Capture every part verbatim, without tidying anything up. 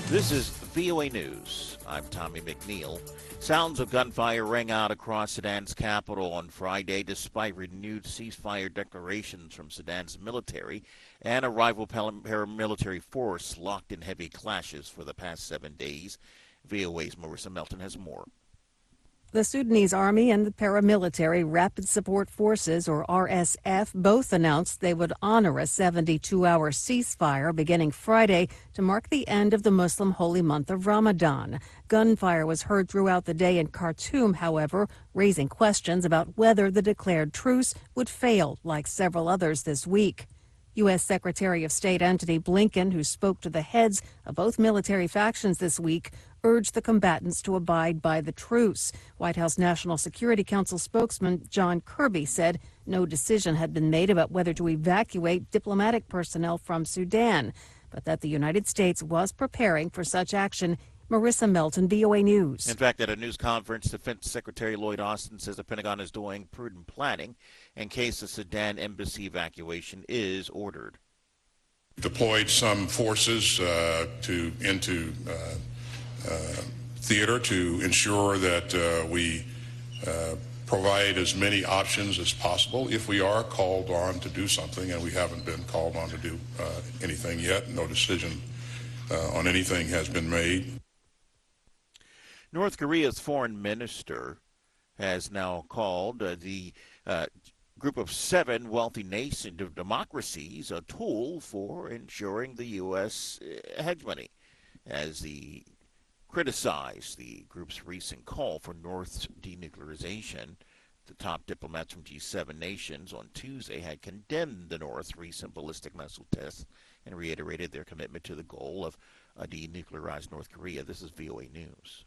This is V O A News. I'm Tommy McNeil. Sounds of gunfire rang out across Sudan's capital on Friday despite renewed ceasefire declarations from Sudan's military and a rival paramilitary force locked in heavy clashes for the past seven days. V O A's Marissa Melton has more. The Sudanese Army and the paramilitary Rapid Support Forces, or R S F, both announced they would honor a seventy-two hour ceasefire beginning Friday to mark the end of the Muslim holy month of Ramadan. Gunfire was heard throughout the day in Khartoum, however, raising questions about whether the declared truce would fail, like several others this week. U S. Secretary of State Antony Blinken, who spoke to the heads of both military factions this week, urged the combatants to abide by the truce. White House National Security Council spokesman John Kirby said no decision had been made about whether to evacuate diplomatic personnel from Sudan, but that the United States was preparing for such action. Marissa Melton, V O A News. In fact, at a news conference, Defense Secretary Lloyd Austin says the Pentagon is doing prudent planning in case the Sudan embassy evacuation is ordered. Deployed some forces uh, to into uh, uh, theater to ensure that uh, we uh, provide as many options as possible if we are called on to do something, and we haven't been called on to do uh, anything yet. No decision uh, on anything has been made. North Korea's foreign minister has now called uh, the uh, group of seven wealthy nation democracies a tool for ensuring the U S hegemony, as he criticized the group's recent call for North's denuclearization. The top diplomats from G seven nations on Tuesday had condemned the North's recent ballistic missile tests and reiterated their commitment to the goal of a denuclearized North Korea. This is V O A News.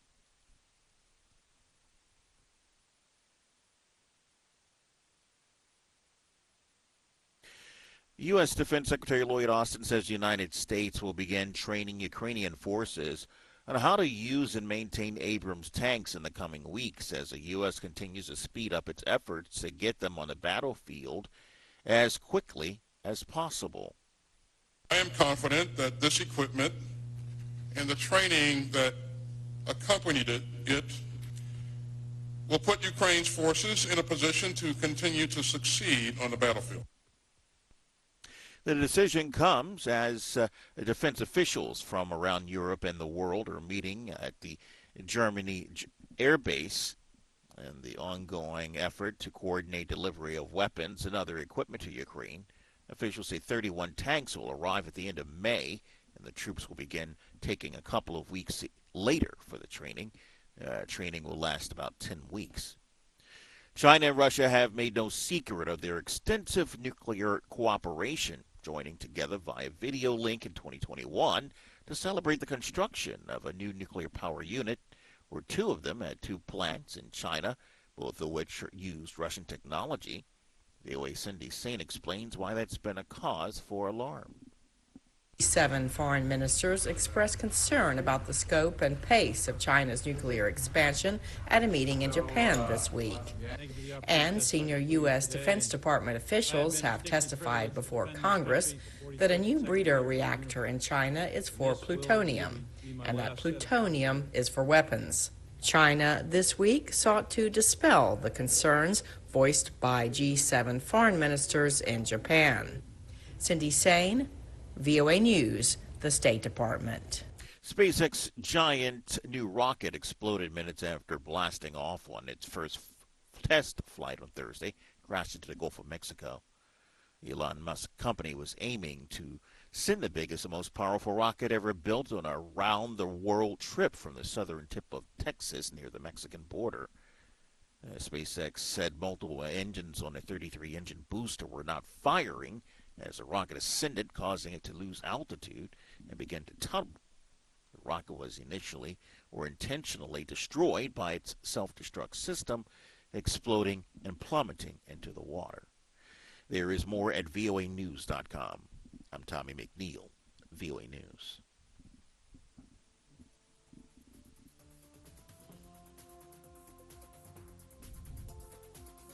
U S. Defense Secretary Lloyd Austin says the United States will begin training Ukrainian forces on how to use and maintain Abrams tanks in the coming weeks as the U S continues to speed up its efforts to get them on the battlefield as quickly as possible. I am confident that this equipment and the training that accompanied it, it will put Ukraine's forces in a position to continue to succeed on the battlefield. The decision comes as uh, defense officials from around Europe and the world are meeting at the Germany Air Base in the ongoing effort to coordinate delivery of weapons and other equipment to Ukraine. Officials say thirty-one tanks will arrive at the end of May, and the troops will begin taking a couple of weeks later for the training. Uh, training will last about ten weeks. China and Russia have made no secret of their extensive nuclear cooperation, joining together via video link in twenty twenty-one to celebrate the construction of a new nuclear power unit, where two of them at two plants in China, both of which used Russian technology. V O A's Cindy Sain explains why that's been a cause for alarm. Seven foreign ministers expressed concern about the scope and pace of China's nuclear expansion at a meeting in Japan this week. And senior U S. Defense Department officials have testified before Congress that a new breeder reactor in China is for plutonium, and that plutonium is for weapons. China this week sought to dispel the concerns voiced by G seven foreign ministers in Japan. Cindy Sain, V O A News, the State Department. SpaceX giant new rocket exploded minutes after blasting off on its first f- test flight on Thursday, crashed into the Gulf of Mexico. Elon Musk's company was aiming to send the biggest and most powerful rocket ever built on a round-the-world trip from the southern tip of Texas near the Mexican border. Uh, SpaceX said multiple engines on a thirty-three engine booster were not firing as the rocket ascended, causing it to lose altitude and begin to tumble. The rocket was initially or intentionally destroyed by its self-destruct system, exploding and plummeting into the water. There is more at V O A news dot com. I'm Tommy McNeil, V O A News.